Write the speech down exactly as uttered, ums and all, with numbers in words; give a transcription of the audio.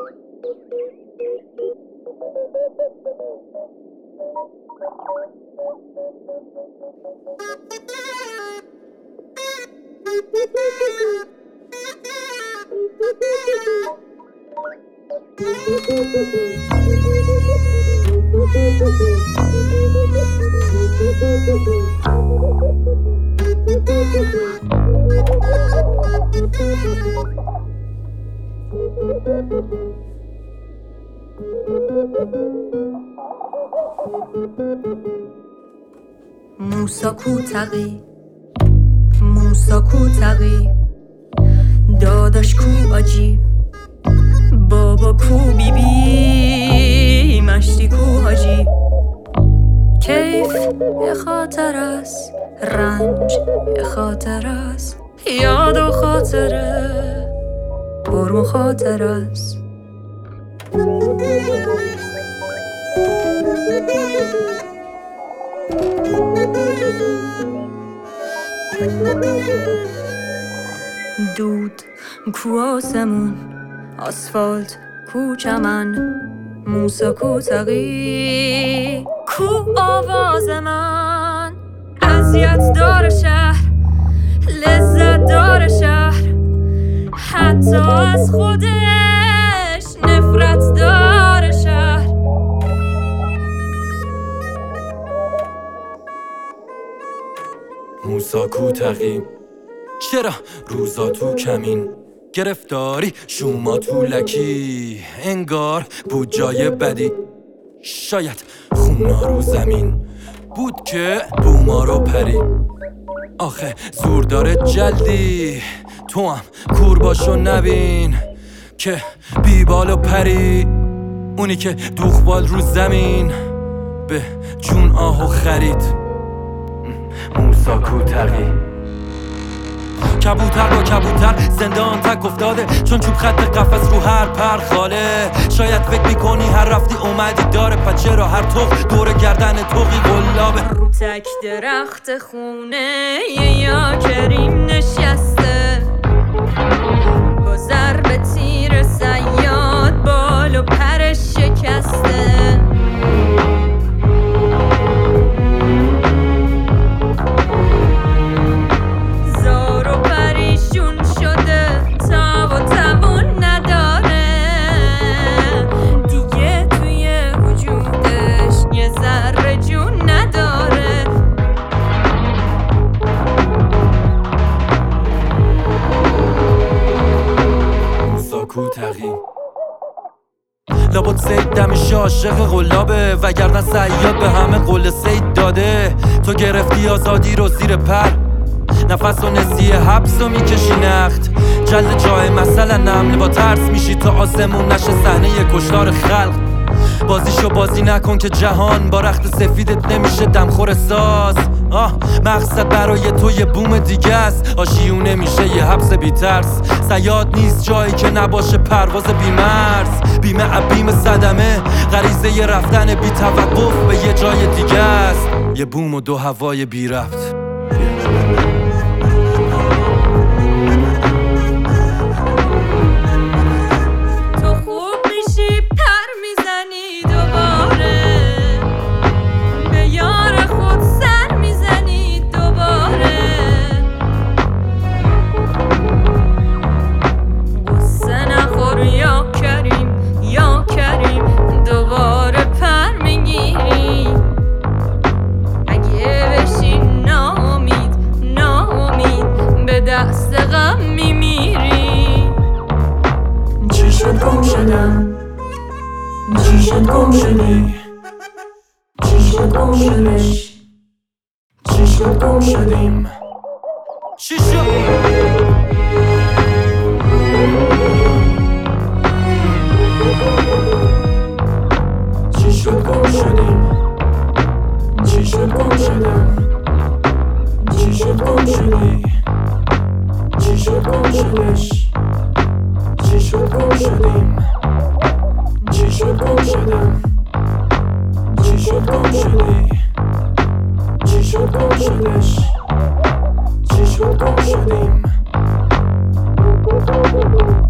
موسا کوتقی موسا کوتقی داداش کو آجی بابا کو بی بی مشتی کو حاجی کیف یه خاطر است رنج یه خاطر است یاد و خاطره پر مخاطر است دود کو آسمون آسفالت کو چمن موسا کوتقی کو آواز من اذیت داره شهر لذت داره شهر حتی از خودش نفرت داره شهر موسا کوتقی چرا روزا تو کمین گرفتاری شوما تو لکی انگار بود جای بدی شاید خونا رو زمین بود که بوما رو پری آخه زور داره جلدی تو هم کور باشو نبین که بیبال و پری اونی که دوخبال رو زمین به جون آهو خرید موسا کوتقی کبوتر با کبوتر زندان تک افتاده چون چوب خط قفس رو هر پر خاله شاید فکر میکنی هر رفتی اومدی داره پچه را هر توق دور گردن توقی قلابه رو تک درخت خونه یا کریم نشسته با ضرب تیر صیاد بال و پرش شکسته کوتقی لابد سید دمش عاشق قلابه وگرنه صیاد به همه قول سید داده تو گرفتی آزادی رو زیر پر نفس و نسیه حبس و میکشی نخت جلد جای مثلا نمله با ترس میشی تا آسمون نشه صحنه کشتار خلق بازیشو بازی نکن که جهان با رخت سفیدت نمیشه دمخور ساز آه مقصد برای تو یه بوم دیگه است آشیونه میشه یه حبس بی ترس صیاد نیست جایی که نباشه پرواز بی مرز بیمه عبیم صدمه غریزه یه رفتن بی توقف به یه جای دیگه است یه بوم و دو هوای بی رفت دست غم میمیری چی شد گم شدم چی شد گم شدی چی شد گم شدش چی شد گم شدیم چی شد چی شد گم شدیم چی شد گم شدم چی شد گم شدی چی شد گم شدش چی شد گم شدیم چی شد گم شدم چی شد گم شدی چی شد گم شدش چی شد گم شدیم